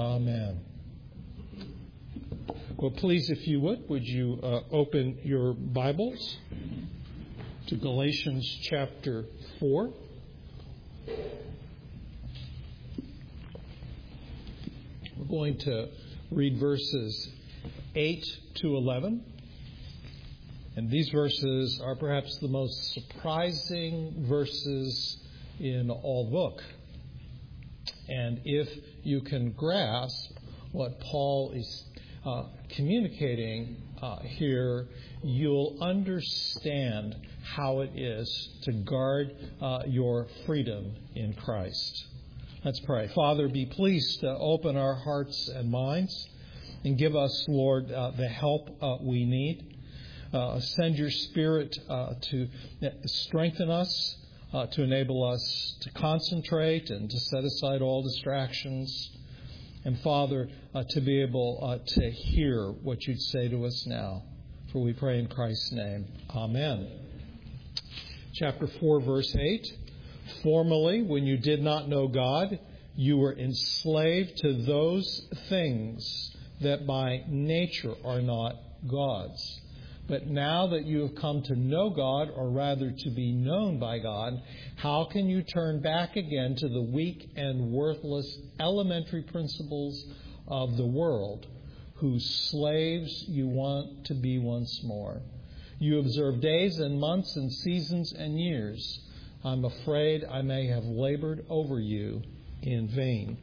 Amen. Well, please, if you would you open your Bibles to Galatians chapter 4. We're going to read verses 8 to 11. And these verses are perhaps the most surprising verses in all the book. And if you can grasp what Paul is communicating here, you'll understand how it is to guard your freedom in Christ. Let's pray. Father, be pleased to open our hearts and minds and give us, Lord, the help we need. Send your Spirit to strengthen us, to enable us to concentrate and to set aside all distractions. And Father, to be able to hear what you'd say to us now. For we pray in Christ's name. Amen. Chapter 4, verse 8. Formerly, when you did not know God, you were enslaved to those things that by nature are not God's. But now that you have come to know God, or rather to be known by God, how can you turn back again to the weak and worthless elementary principles of the world, whose slaves you want to be once more? You observe days and months and seasons and years. I'm afraid I may have labored over you in vain.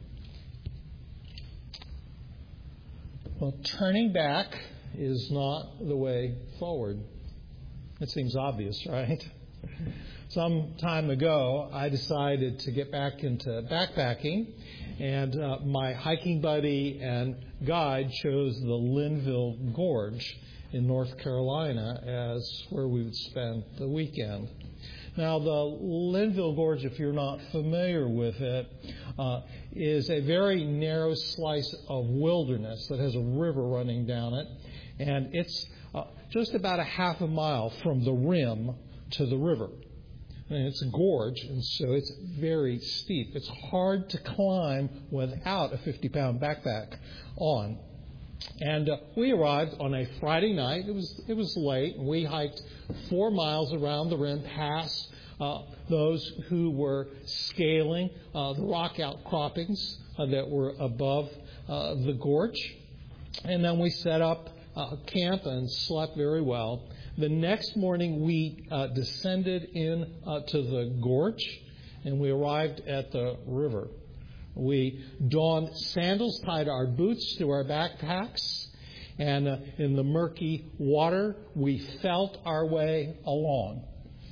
Well, turning back is not the way forward. It seems obvious, right? Some time ago, I decided to get back into backpacking, and my hiking buddy and guide chose the Linville Gorge in North Carolina as where we would spend the weekend. Now, the Linville Gorge, if you're not familiar with it, is a very narrow slice of wilderness that has a river running down it. And it's just about a half a mile from the rim to the river. And it's a gorge, and so it's very steep. It's hard to climb without a 50-pound backpack on. And we arrived on a Friday night. It was late, and we hiked 4 miles around the rim past those who were scaling the rock outcroppings that were above the gorge. And then we set up camp and slept very well. The next morning we descended in to the gorge, and we arrived at the river. We donned sandals, tied our boots to our backpacks, and in the murky water we felt our way along.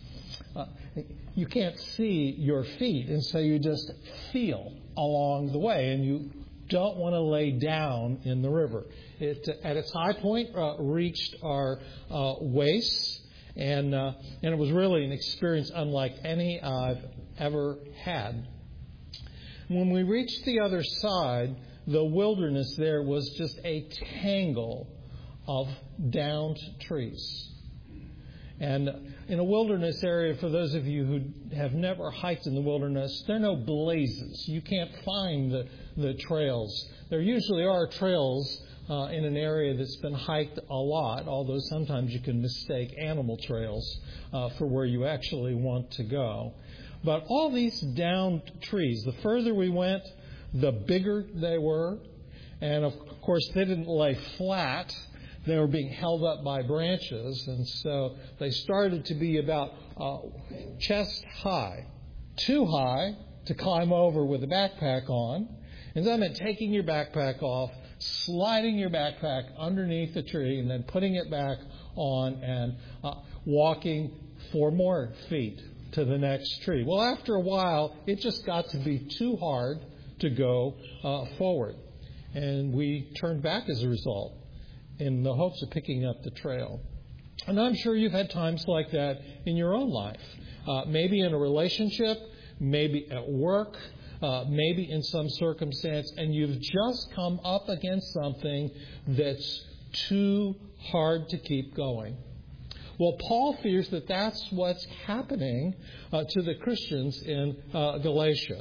You can't see your feet, and so you just feel along the way, and you don't want to lay down in the river. It, at its high point, reached our waists, and it was really an experience unlike any I've ever had. When we reached the other side, the wilderness there was just a tangle of downed trees. And in a wilderness area, for those of you who have never hiked in the wilderness, there are no blazes. You can't find the trails. There usually are trails in an area that's been hiked a lot, although sometimes you can mistake animal trails for where you actually want to go. But all these downed trees, the further we went, the bigger they were. And of course, they didn't lay flat. They were being held up by branches. And so they started to be about chest high, too high to climb over with a backpack on. And that meant taking your backpack off, sliding your backpack underneath the tree, and then putting it back on and walking 4 more feet to the next tree. Well, after a while, it just got to be too hard to go forward. And we turned back as a result in the hopes of picking up the trail. And I'm sure you've had times like that in your own life. Maybe in a relationship, maybe at work, maybe in some circumstance, and you've just come up against something that's too hard to keep going. Well, Paul fears that that's what's happening to the Christians in Galatia.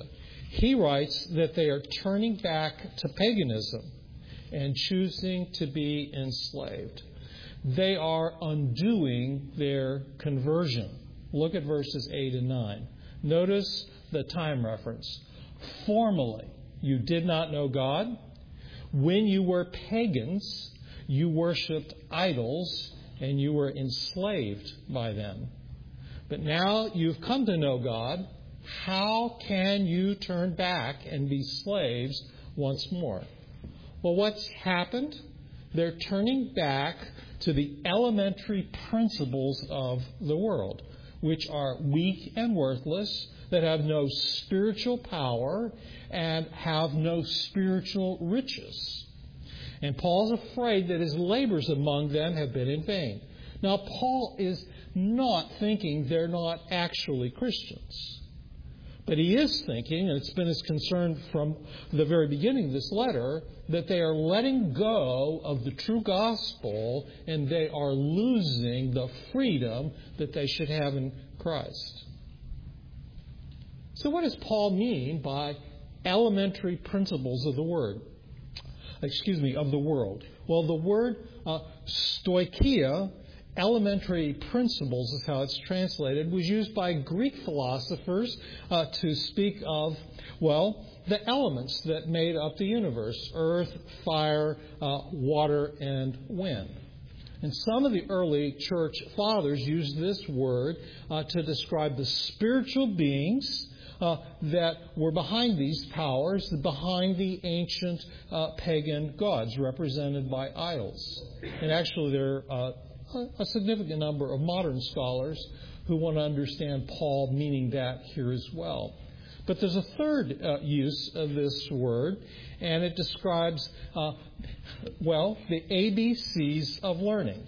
He writes that they are turning back to paganism and choosing to be enslaved. They are undoing their conversion. Look at verses 8 and 9. Notice the time reference. Formerly, you did not know God. When you were pagans, you worshipped idols and you were enslaved by them. But now you've come to know God. How can you turn back and be slaves once more? Well, what's happened? They're turning back to the elementary principles of the world, which are weak and worthless, that have no spiritual power and have no spiritual riches. And Paul's afraid that his labors among them have been in vain. Now, Paul is not thinking they're not actually Christians. But he is thinking, and it's been his concern from the very beginning of this letter, that they are letting go of the true gospel and they are losing the freedom that they should have in Christ. So what does Paul mean by elementary principles of the world? Well, the word stoicheia, elementary principles is how it's translated, was used by Greek philosophers to speak of, the elements that made up the universe: earth, fire, water, and wind. And some of the early church fathers used this word to describe the spiritual beings that were behind these powers, behind the ancient pagan gods represented by idols. And actually there are a significant number of modern scholars who want to understand Paul meaning that here as well. But there's a third use of this word, and it describes, the ABCs of learning.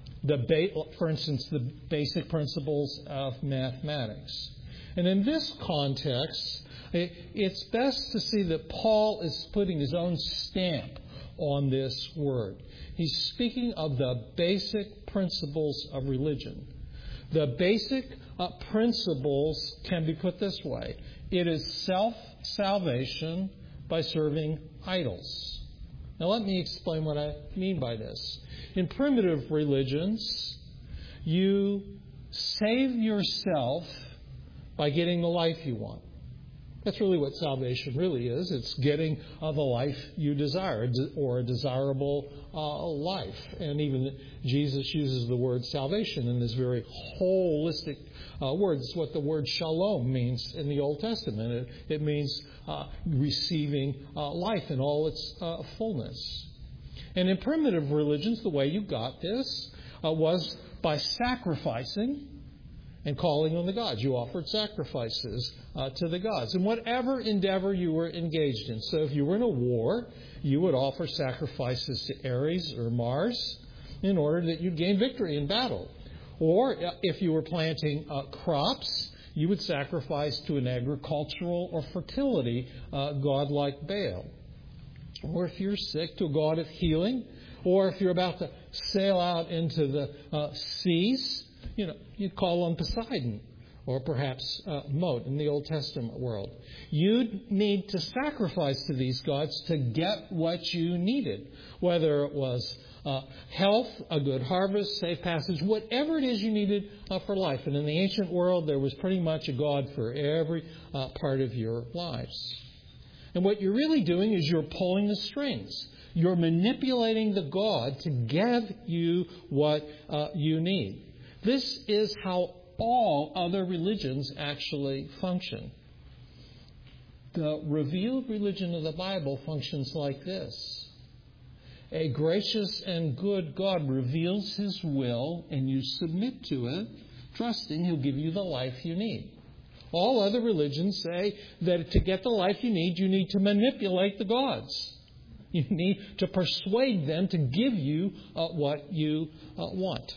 For instance, the basic principles of mathematics. And in this context, it's best to see that Paul is putting his own stamp on this word. He's speaking of the basic principles of religion. The basic principles can be put this way. It is self-salvation by serving idols. Now let me explain what I mean by this. In primitive religions, you save yourself by getting the life you want. That's really what salvation really is. It's getting the life you desire, or a desirable life. And even Jesus uses the word salvation in this very holistic word. It's what the word shalom means in the Old Testament. It means receiving life in all its fullness. And in primitive religions, the way you got this was by sacrificing and calling on the gods. You offered sacrifices to the gods in whatever endeavor you were engaged in. So if you were in a war, you would offer sacrifices to Ares or Mars in order that you'd gain victory in battle. Or if you were planting crops, you would sacrifice to an agricultural or fertility god like Baal. Or if you're sick, to a god of healing. Or if you're about to sail out into the seas, you'd call on Poseidon, or perhaps Mot in the Old Testament world. You'd need to sacrifice to these gods to get what you needed, whether it was health, a good harvest, safe passage, whatever it is you needed for life. And in the ancient world, there was pretty much a god for every part of your lives. And what you're really doing is you're pulling the strings. You're manipulating the god to give you what you need. This is how all other religions actually function. The revealed religion of the Bible functions like this. A gracious and good God reveals His will, and you submit to it, trusting He'll give you the life you need. All other religions say that to get the life you need to manipulate the gods. You need to persuade them to give you what you want.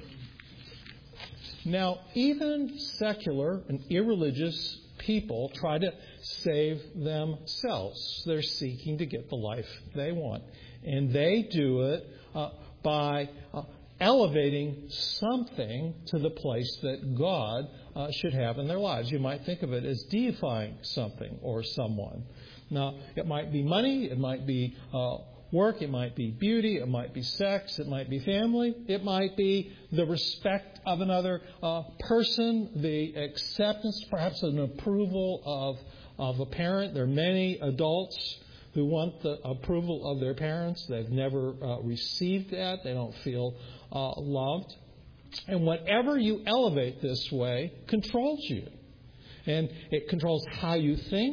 Now, even secular and irreligious people try to save themselves. They're seeking to get the life they want. And they do it by elevating something to the place that God should have in their lives. You might think of it as deifying something or someone. Now, it might be money, it might be work, it might be beauty, it might be sex, it might be family, it might be the respect of another person, the acceptance, perhaps an approval of a parent. There are many adults who want the approval of their parents. They've never received that. They don't feel loved. And whatever you elevate this way controls you. And it controls how you think.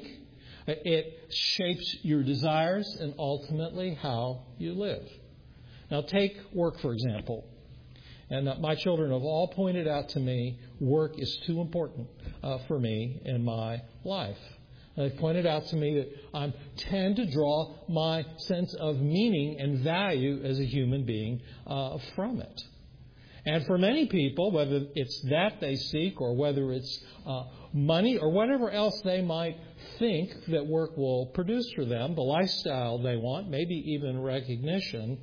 It shapes your desires and ultimately how you live. Now take work, for example. And my children have all pointed out to me work is too important for me in my life. They've pointed out to me that I tend to draw my sense of meaning and value as a human being from it. And for many people, whether it's that they seek or whether it's money or whatever else they might think that work will produce for them, the lifestyle they want, maybe even recognition,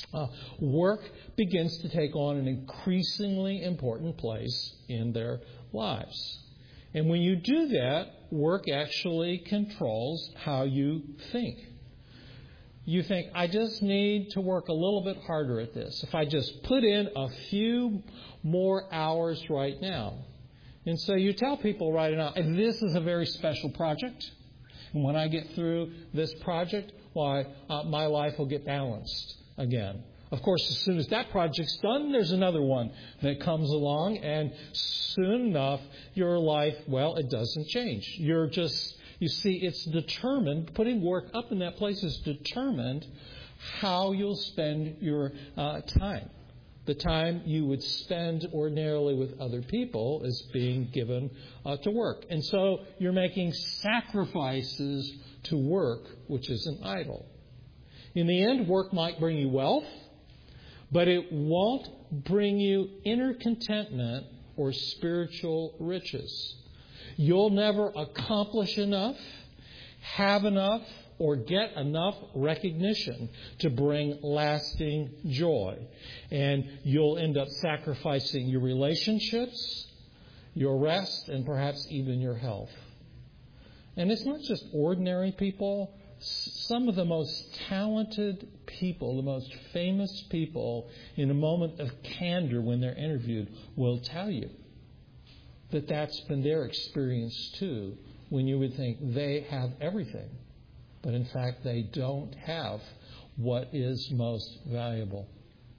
work begins to take on an increasingly important place in their lives. And when you do that, work actually controls how you think. You think, I just need to work a little bit harder at this. If I just put in a few more hours right now. And so you tell people right now, this is a very special project. And when I get through this project, my life will get balanced again. Of course, as soon as that project's done, there's another one that comes along. And soon enough, your life, it doesn't change. You see, it's determined, putting work up in that place is determined how you'll spend your time. The time you would spend ordinarily with other people is being given to work. And so you're making sacrifices to work, which is an idol. In the end, work might bring you wealth, but it won't bring you inner contentment or spiritual riches. You'll never accomplish enough, have enough, or get enough recognition to bring lasting joy. And you'll end up sacrificing your relationships, your rest, and perhaps even your health. And it's not just ordinary people. Some of the most talented people, the most famous people, in a moment of candor when they're interviewed, will tell you that that's been their experience too, when you would think they have everything. But in fact, they don't have what is most valuable.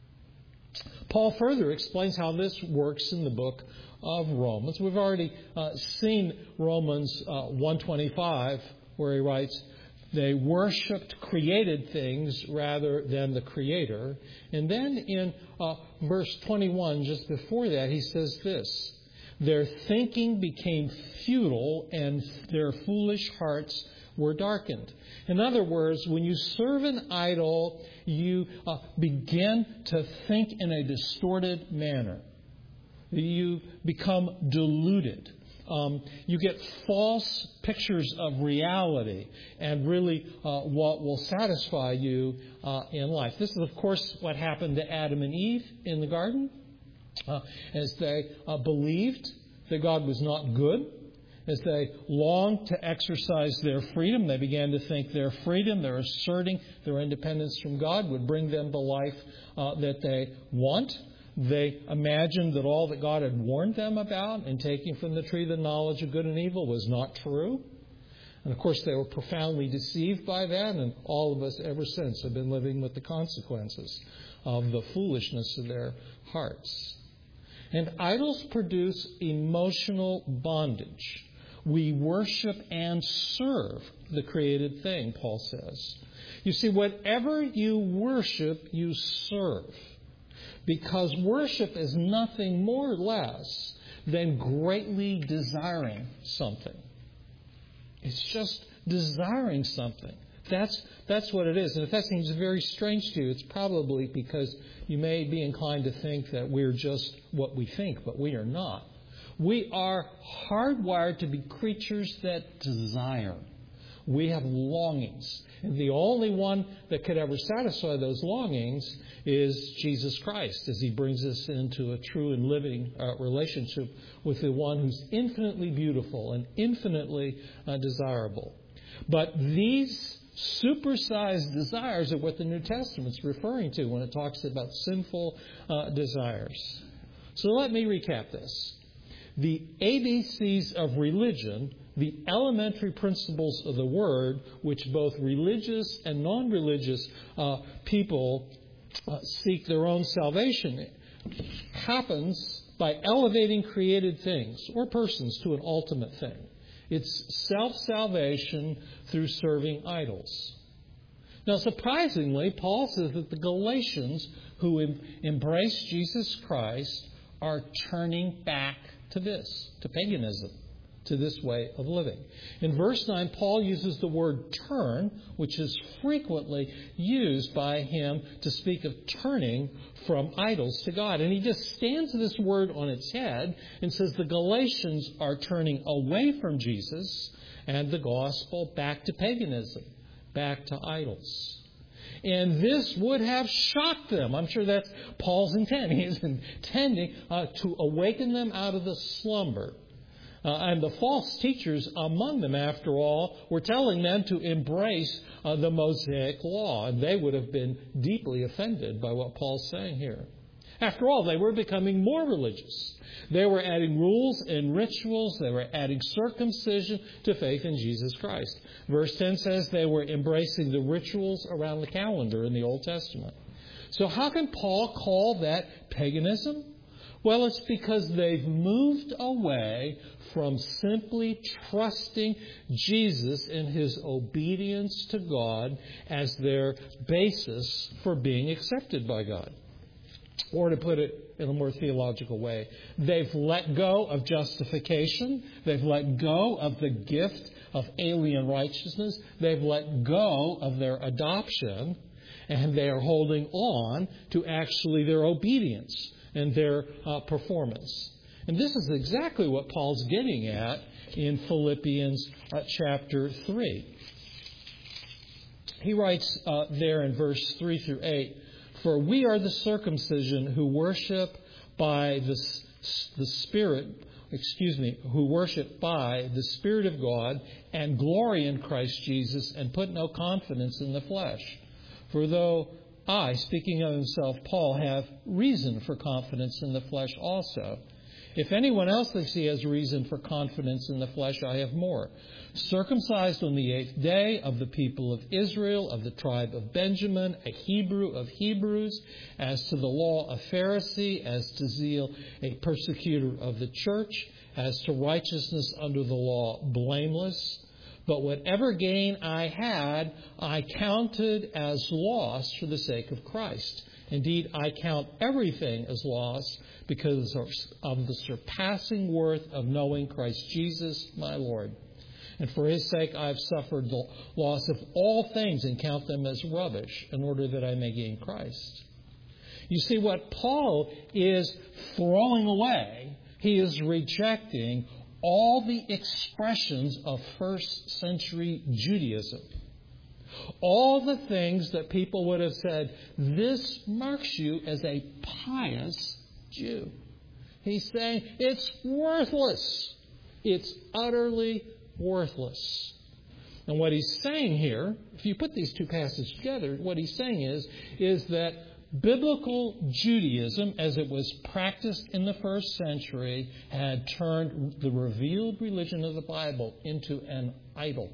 Paul further explains how this works in the book of Romans. We've already seen Romans 1:25, where he writes, they worshipped created things rather than the Creator. And then in verse 21, just before that, he says this, their thinking became futile and their foolish hearts were darkened. In other words, when you serve an idol, you begin to think in a distorted manner. You become deluded. You get false pictures of reality and really what will satisfy you in life. This is, of course, what happened to Adam and Eve in the garden. As they believed that God was not good, as they longed to exercise their freedom, they began to think their freedom, their asserting their independence from God would bring them the life that they want. They imagined that all that God had warned them about in taking from the tree the knowledge of good and evil was not true. And of course, they were profoundly deceived by that, and all of us ever since have been living with the consequences of the foolishness of their hearts. And idols produce emotional bondage. We worship and serve the created thing, Paul says. You see, whatever you worship, you serve. Because worship is nothing more or less than greatly desiring something. It's just desiring something. That's what it is. And if that seems very strange to you, it's probably because you may be inclined to think that we're just what we think, but we are not. We are hardwired to be creatures that desire. we have longings. And the only one that could ever satisfy those longings is Jesus Christ, as He brings us into a true and living relationship with the one who's infinitely beautiful and infinitely desirable. But these supersized desires are what the New Testament's referring to when it talks about sinful desires. So let me recap this. The ABCs of religion, the elementary principles of the Word, which both religious and non-religious people seek their own salvation, happens by elevating created things or persons to an ultimate thing. It's self-salvation through serving idols. Now, surprisingly, Paul says that the Galatians who embrace Jesus Christ are turning back to this, to paganism, to this way of living. In verse 9, Paul uses the word turn, which is frequently used by him to speak of turning from idols to God. And he just stands this word on its head and says the Galatians are turning away from Jesus and the gospel back to paganism, back to idols. And this would have shocked them. I'm sure that's Paul's intent. He is intending to awaken them out of the slumber. And the false teachers among them, after all, were telling them to embrace the Mosaic law. And they would have been deeply offended by what Paul's saying here. After all, they were becoming more religious. They were adding rules and rituals. They were adding circumcision to faith in Jesus Christ. Verse 10 says they were embracing the rituals around the calendar in the Old Testament. So how can Paul call that paganism? Well, it's because they've moved away from simply trusting Jesus in His obedience to God as their basis for being accepted by God. Or to put it in a more theological way, they've let go of justification. They've let go of the gift of alien righteousness. They've let go of their adoption. And they are holding on to actually their obedience and their performance. And this is exactly what Paul's getting at in Philippians chapter 3. He writes there in verse 3 through 8, "For we are the circumcision who worship by the Spirit, who worship by the Spirit of God and glory in Christ Jesus and put no confidence in the flesh. For though I, speaking of himself, Paul, have reason for confidence in the flesh also. If anyone else thinks he has reason for confidence in the flesh, I have more. Circumcised on the 8th day, of the people of Israel, of the tribe of Benjamin, a Hebrew of Hebrews, as to the law, a Pharisee, as to zeal, a persecutor of the church, as to righteousness under the law, blameless. But whatever gain I had, I counted as loss for the sake of Christ. Indeed, I count everything as loss because of the surpassing worth of knowing Christ Jesus, my Lord. And for His sake I have suffered the loss of all things and count them as rubbish in order that I may gain Christ." You see, what Paul is throwing away, he is rejecting all the expressions of first century Judaism. All the things that people would have said, this marks you as a pious Jew. He's saying it's worthless. It's utterly worthless. And what he's saying here, if you put these two passages together, what he's saying is that biblical Judaism, as it was practiced in the first century, had turned the revealed religion of the Bible into an idol.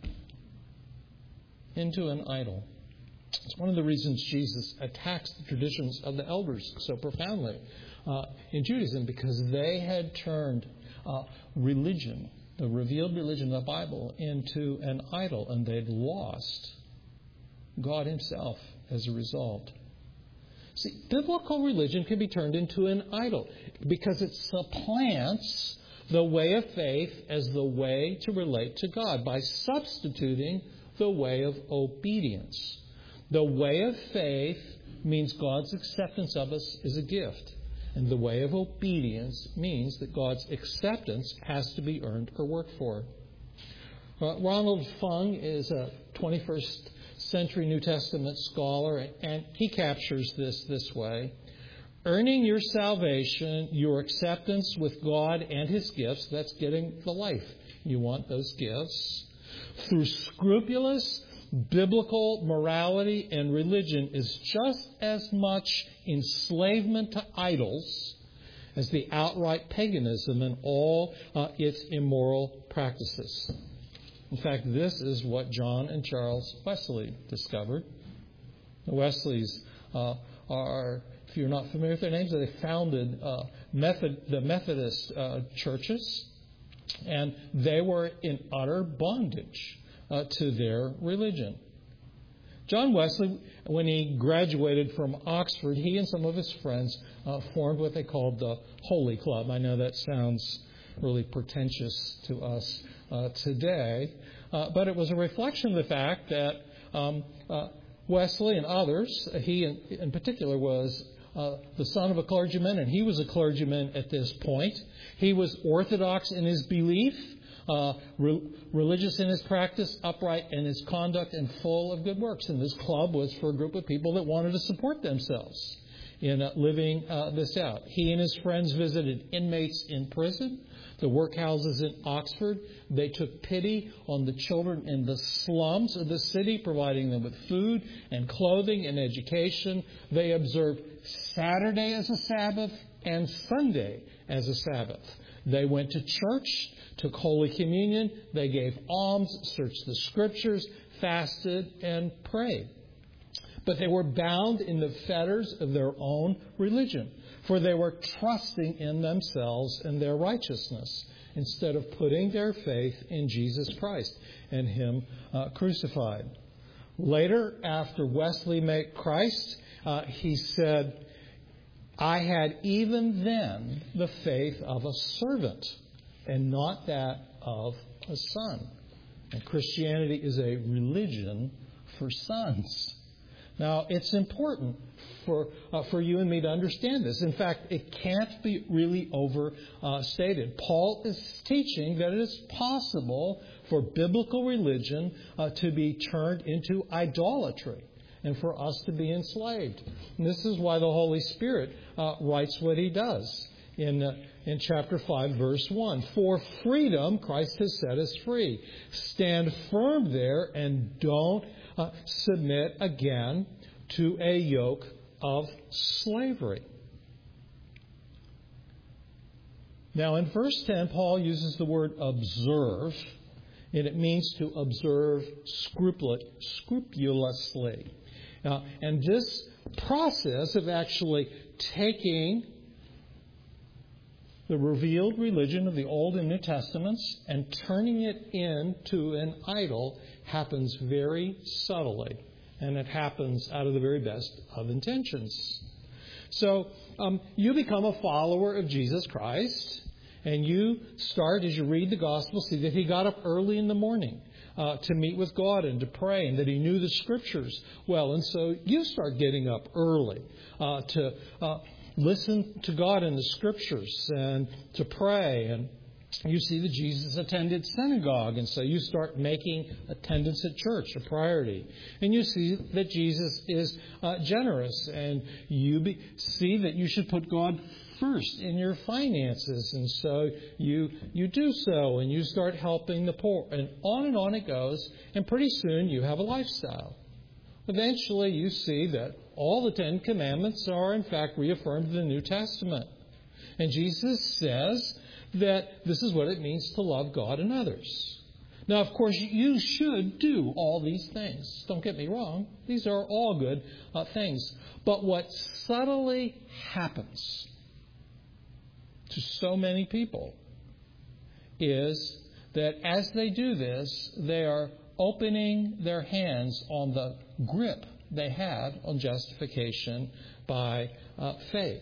Into an idol. It's one of the reasons Jesus attacks the traditions of the elders so profoundly in Judaism, because they had turned religion, the revealed religion of the Bible, into an idol, and they'd lost God Himself as a result. See, biblical religion can be turned into an idol because it supplants the way of faith as the way to relate to God by substituting the way of obedience. The way of faith means God's acceptance of us is a gift. And the way of obedience means that God's acceptance has to be earned or worked for. Ronald Fung is a 21st century New Testament scholar, and he captures this way. Earning your salvation, your acceptance with God and His gifts, that's getting the life you want, those gifts, through scrupulous biblical morality and religion is just as much enslavement to idols as the outright paganism and all its immoral practices. In fact, this is what John and Charles Wesley discovered. The Wesleys are, if you're not familiar with their names, they founded the Methodist churches, and they were in utter bondage to their religion. John Wesley, when he graduated from Oxford, he and some of his friends formed what they called the Holy Club. I know that sounds really pretentious to us today, but it was a reflection of the fact that Wesley and others, he in particular was the son of a clergyman, and he was a clergyman at this point. He was orthodox in his belief, religious in his practice, upright in his conduct, and full of good works. And this club was for a group of people that wanted to support themselves in living this out. He and his friends visited inmates in prison, the workhouses in Oxford. They took pity on the children in the slums of the city, providing them with food and clothing and education. They observed Saturday as a Sabbath and Sunday as a Sabbath. They went to church, took Holy Communion, they gave alms, searched the Scriptures, fasted, and prayed. But they were bound in the fetters of their own religion, for they were trusting in themselves and their righteousness instead of putting their faith in Jesus Christ and Him crucified. Later, after Wesley met Christ, he said, I had even then the faith of a servant and not that of a son. And Christianity is a religion for sons. Now, it's important for you and me to understand this. In fact, it can't be really overstated. Paul is teaching that it is possible for biblical religion to be turned into idolatry and for us to be enslaved. And this is why the Holy Spirit writes what He does in chapter 5, verse 1. For freedom, Christ has set us free. Stand firm there and don't submit again to a yoke of slavery. Now, in verse 10, Paul uses the word observe, and it means to observe scrupulously. And this process of actually taking the revealed religion of the Old and New Testaments and turning it into an idol happens very subtly. And it happens out of the very best of intentions. So you become a follower of Jesus Christ, and you start, as you read the Gospel, see that He got up early in the morning to meet with God and to pray, and that He knew the Scriptures well. And so you start getting up early to listen to God in the Scriptures and to pray. And you see that Jesus attended synagogue, and so you start making attendance at church a priority. And you see that Jesus is generous, and you see that you should put God first in your finances, and so you do so, and you start helping the poor, and on it goes, and pretty soon you have a lifestyle. Eventually you see that all the 10 Commandments are in fact reaffirmed in the New Testament. And Jesus says that this is what it means to love God and others. Now, of course, you should do all these things. Don't get me wrong. These are all good things. But what subtly happens to so many people is that as they do this, they are opening their hands on the grip they had on justification by faith.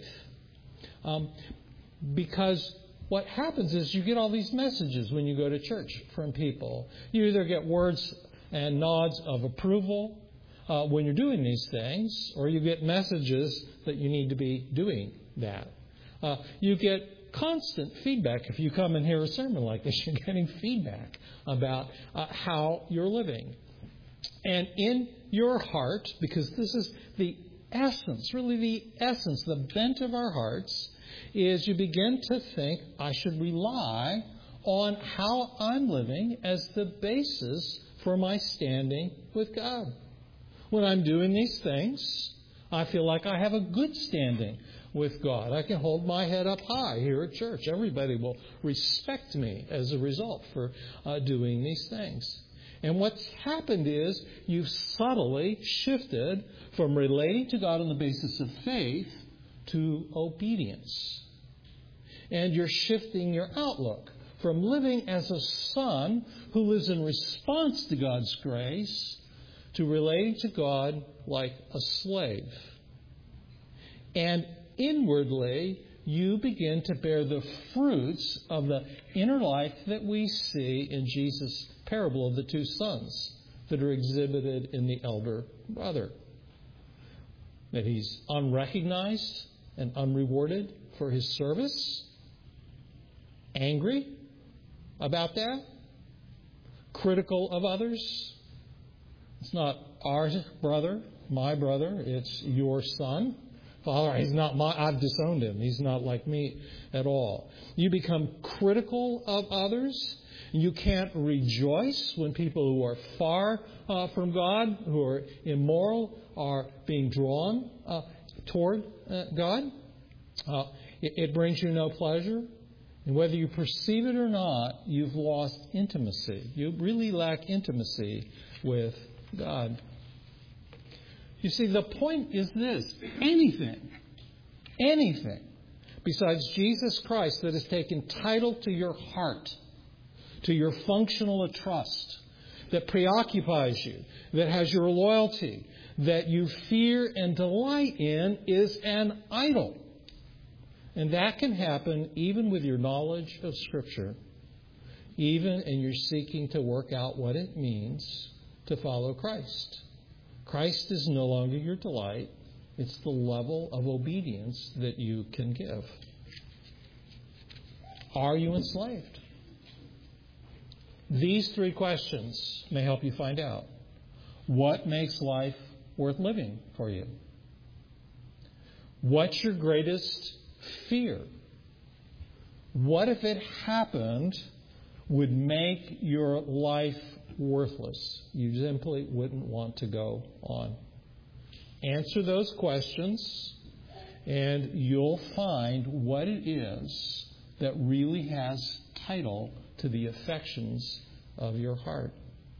Because what happens is you get all these messages when you go to church from people. You either get words and nods of approval when you're doing these things, or you get messages that you need to be doing that. You get constant feedback. If you come and hear a sermon like this, you're getting feedback about how you're living. And in your heart, because this is the essence, really the essence, the bent of our hearts, is you begin to think, I should rely on how I'm living as the basis for my standing with God. When I'm doing these things, I feel like I have a good standing with God. I can hold my head up high here at church. Everybody will respect me as a result for doing these things. And what's happened is you've subtly shifted from relating to God on the basis of faith to obedience. And you're shifting your outlook from living as a son who lives in response to God's grace to relating to God like a slave. And inwardly, you begin to bear the fruits of the inner life that we see in Jesus' parable of the two sons that are exhibited in the elder brother. That he's unrecognized and unrewarded for his service. Angry about that. Critical of others. It's not our brother, my brother, it's your son. Father, he's not I've disowned him. He's not like me at all. You become critical of others. You can't rejoice when people who are far from God, who are immoral, are being drawn toward God. It brings you no pleasure. And whether you perceive it or not, you've lost intimacy. You really lack intimacy with God. You see, the point is this. Anything besides Jesus Christ that has taken title to your heart, to your functional trust, that preoccupies you, that has your loyalty, that you fear and delight in, is an idol. And that can happen even with your knowledge of Scripture, even in your seeking to work out what it means to follow Christ. Christ is no longer your delight. It's the level of obedience that you can give. Are you enslaved? These three questions may help you find out. What makes life worth living for you? What's your greatest fear? What if it happened would make your life worthless? You simply wouldn't want to go on. Answer those questions and you'll find what it is that really has title to the affections of your heart.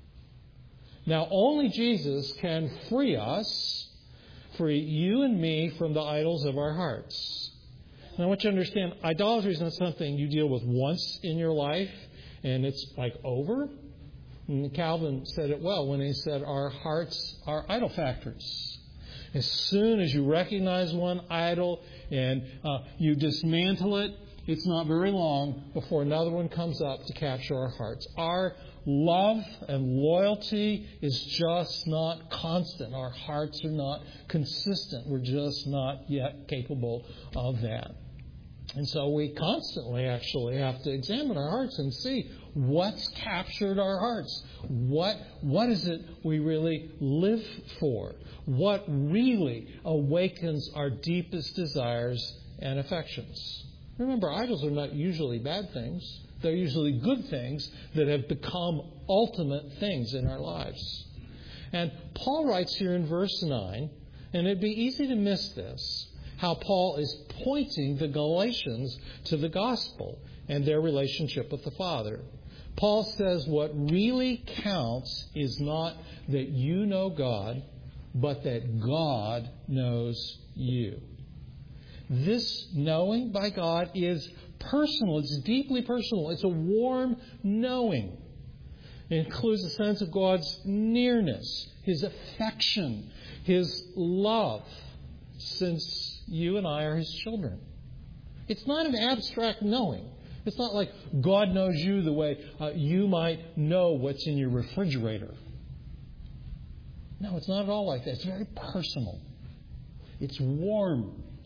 Now, only Jesus can free us, free you and me from the idols of our hearts. Now, I want you to understand, idolatry is not something you deal with once in your life and it's like over. And Calvin said it well when he said our hearts are idol factories. As soon as you recognize one idol and you dismantle it, it's not very long before another one comes up to capture our hearts. Our love and loyalty is just not constant. Our hearts are not consistent. We're just not yet capable of that. And so we constantly actually have to examine our hearts and see what's captured our hearts. What is it we really live for? What really awakens our deepest desires and affections? Remember, idols are not usually bad things. They're usually good things that have become ultimate things in our lives. And Paul writes here in verse 9, and it'd be easy to miss this, how Paul is pointing the Galatians to the gospel and their relationship with the Father. Paul says what really counts is not that you know God, but that God knows you. This knowing by God is personal. It's deeply personal. It's a warm knowing. It includes a sense of God's nearness, His affection, His love, since you and I are His children. It's not an abstract knowing. It's not like God knows you the way you might know what's in your refrigerator. No, it's not at all like that. It's very personal. It's warm.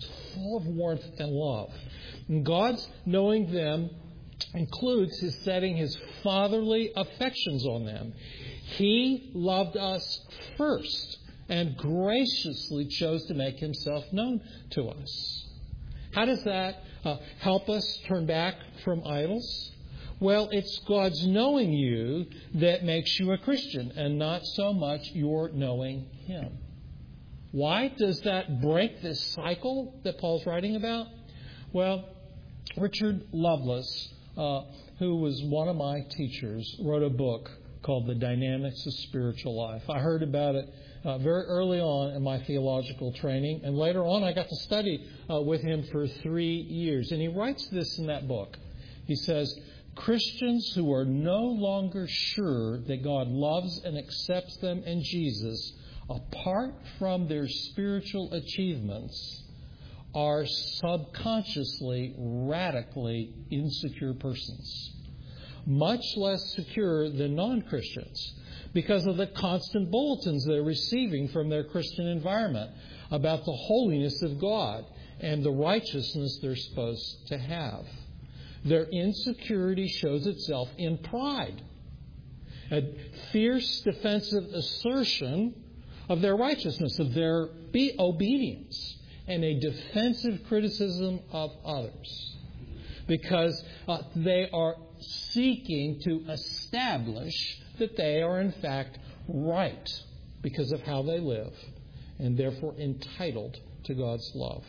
It's full of warmth and love. And God's knowing them includes His setting His fatherly affections on them. He loved us first and graciously chose to make Himself known to us. How does that help us turn back from idols? Well, it's God's knowing you that makes you a Christian and not so much your knowing Him. Why does that break this cycle that Paul's writing about? Well, Richard Lovelace, who was one of my teachers, wrote a book called The Dynamics of Spiritual Life. I heard about it very early on in my theological training, and later on I got to study with him for 3 years. And he writes this in that book. He says, Christians who are no longer sure that God loves and accepts them in Jesus, apart from their spiritual achievements, are subconsciously, radically insecure persons. Much less secure than non-Christians because of the constant bulletins they're receiving from their Christian environment about the holiness of God and the righteousness they're supposed to have. Their insecurity shows itself in pride, a fierce defensive assertion of their righteousness, of their obedience, and a defensive criticism of others, because they are seeking to establish that they are in fact right because of how they live, and therefore entitled to God's love.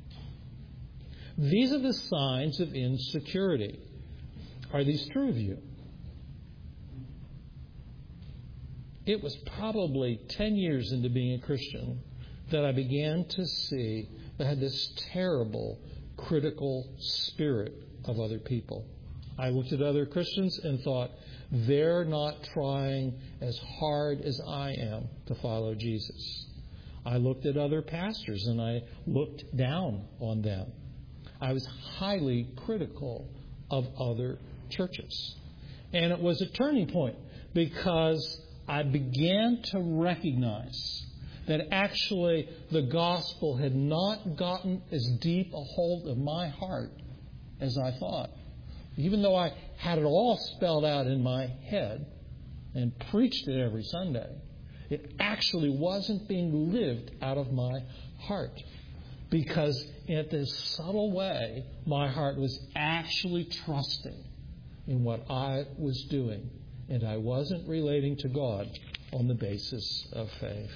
These are the signs of insecurity. Are these true of you? It was probably 10 years into being a Christian that I began to see that I had this terrible, critical spirit of other people. I looked at other Christians and thought, they're not trying as hard as I am to follow Jesus. I looked at other pastors and I looked down on them. I was highly critical of other churches. And it was a turning point because I began to recognize that actually the gospel had not gotten as deep a hold of my heart as I thought. Even though I had it all spelled out in my head and preached it every Sunday, it actually wasn't being lived out of my heart. Because in this subtle way, my heart was actually trusting in what I was doing. And I wasn't relating to God on the basis of faith.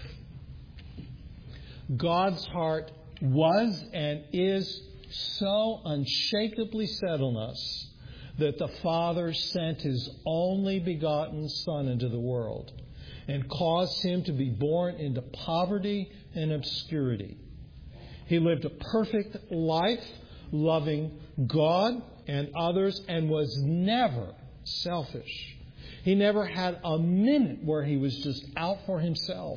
God's heart was and is so unshakably set on us that the Father sent His only begotten Son into the world and caused Him to be born into poverty and obscurity. He lived a perfect life, loving God and others, and was never selfish. He never had a minute where he was just out for himself.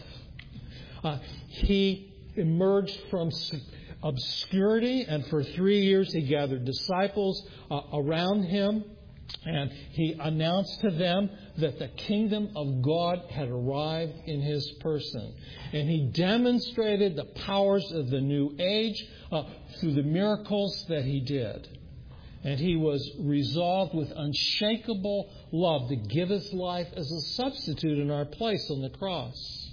He emerged from obscurity, and for 3 years he gathered disciples around him, and he announced to them that the kingdom of God had arrived in his person. And he demonstrated the powers of the new age through the miracles that he did. And he was resolved with unshakable love to give his life as a substitute in our place on the cross.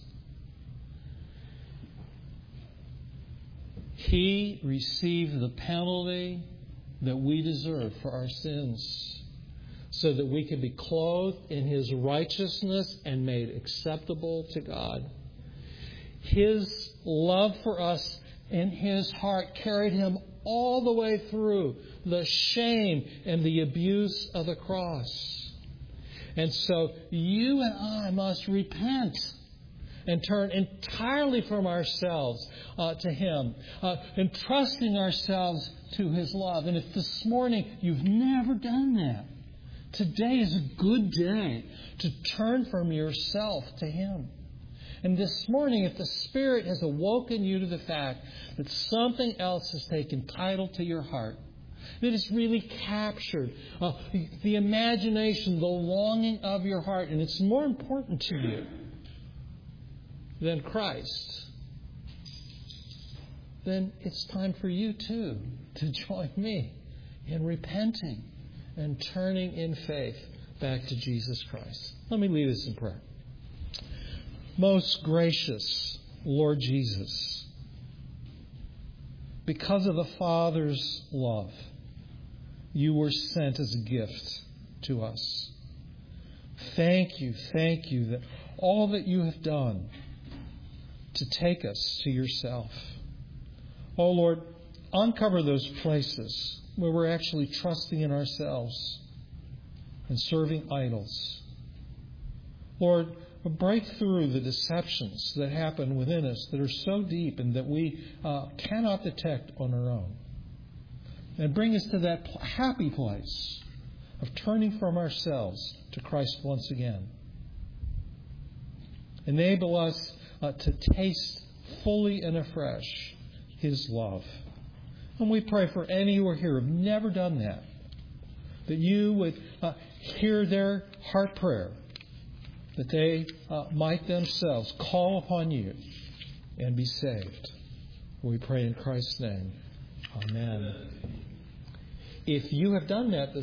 He received the penalty that we deserve for our sins, so that we could be clothed in His righteousness and made acceptable to God. His love for us in His heart carried Him all the way through the shame and the abuse of the cross. And so you and I must repent and turn entirely from ourselves to Him, entrusting ourselves to His love. And if this morning you've never done that, today is a good day to turn from yourself to Him. And this morning, if the Spirit has awoken you to the fact that something else has taken title to your heart, that has really captured the imagination, the longing of your heart, and it's more important to you than Christ, then it's time for you too to join me in repenting and turning in faith back to Jesus Christ. Let me lead us in prayer. Most gracious Lord Jesus, because of the Father's love, you were sent as a gift to us. Thank you that all that you have done to take us to yourself. Oh Lord, uncover those places where we're actually trusting in ourselves and serving idols. Lord, break through the deceptions that happen within us that are so deep and that we cannot detect on our own. And bring us to that happy place of turning from ourselves to Christ once again. Enable us to taste fully and afresh His love. And we pray for any who are here who have never done that you would hear their heart prayer, that they might themselves call upon you and be saved. We pray in Christ's name. Amen. If you have done that